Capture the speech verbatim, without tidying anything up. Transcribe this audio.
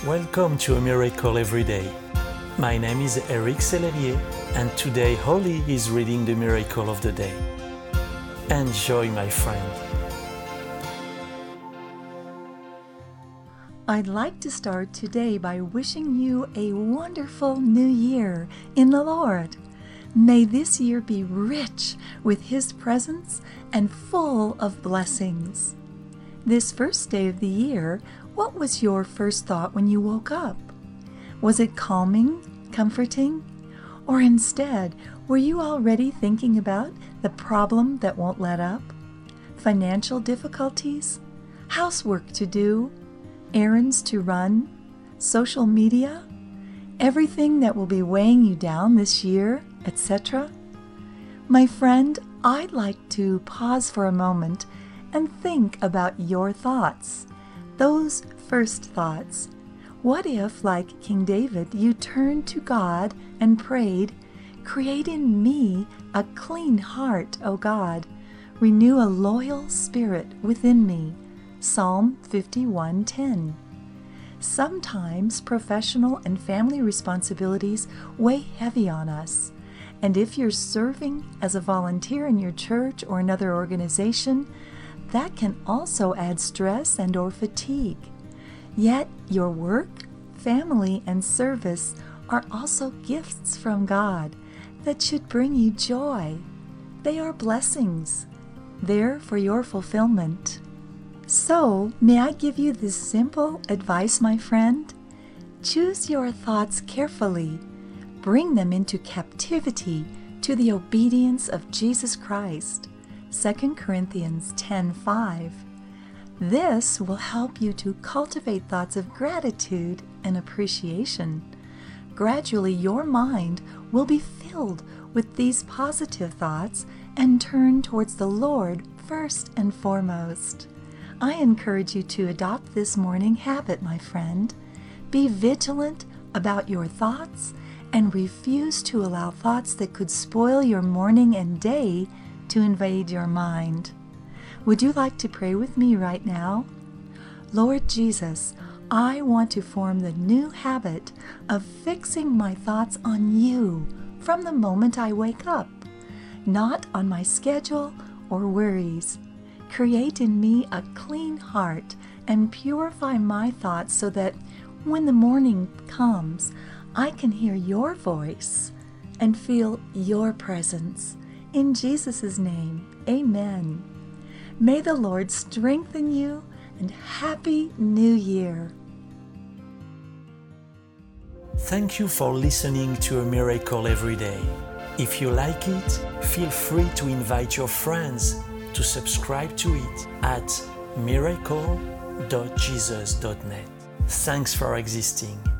Welcome to A Miracle Every Day. My name is Eric Sellerier, and today Holly is reading the Miracle of the Day. Enjoy, my friend. I'd like to start today by wishing you a wonderful new year in the Lord. May this year be rich with His presence and full of blessings. This first day of the year, what was your first thought when you woke up? Was it calming, comforting? Or instead, were you already thinking about the problem that won't let up? Financial difficulties? Housework to do? Errands to run? Social media? Everything that will be weighing you down this year, et cetera? My friend, I'd like to pause for a moment and think about your thoughts. Those first thoughts. What if, like King David, you turned to God and prayed, "Create in me a clean heart, O God. Renew a loyal spirit within me." Psalm fifty-one ten. Sometimes professional and family responsibilities weigh heavy on us. And if you're serving as a volunteer in your church or another organization, that can also add stress and or fatigue. Yet your work, family, and service are also gifts from God that should bring you joy. They are blessings, there for your fulfillment. So, may I give you this simple advice, my friend? Choose your thoughts carefully. Bring them into captivity to the obedience of Jesus Christ. Second Corinthians ten five. This will help you to cultivate thoughts of gratitude and appreciation. Gradually, your mind will be filled with these positive thoughts and turn towards the Lord first and foremost. I encourage you to adopt this morning habit, my friend. Be vigilant about your thoughts and refuse to allow thoughts that could spoil your morning and day to invade your mind. Would you like to pray with me right now? Lord Jesus, I want to form the new habit of fixing my thoughts on you from the moment I wake up, not on my schedule or worries. Create in me a clean heart and purify my thoughts so that when the morning comes, I can hear your voice and feel your presence. In Jesus' name, amen. May the Lord strengthen you, and Happy New Year. Thank you for listening to A Miracle Every Day. If you like it, feel free to invite your friends to subscribe to it at miracle dot jesus dot net. Thanks for existing.